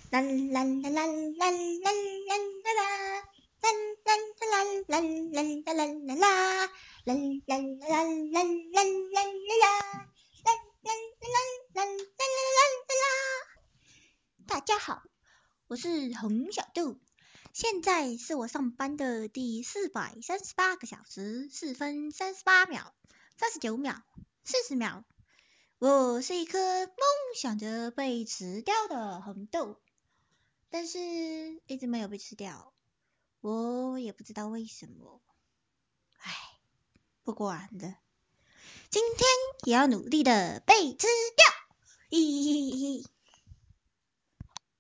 啦啦啦啦啦啦啦啦啦，啦啦啦啦啦啦啦啦啦，啦啦啦啦啦啦啦啦啦，大家好，我是洪小豆，现在是我上班的第438个小时4分38秒、39秒、40秒。我是一颗梦想着被吃掉的红豆，但是一直没有被吃掉，我也不知道为什么。唉，不管了，今天也要努力的被吃掉。咦咦咦！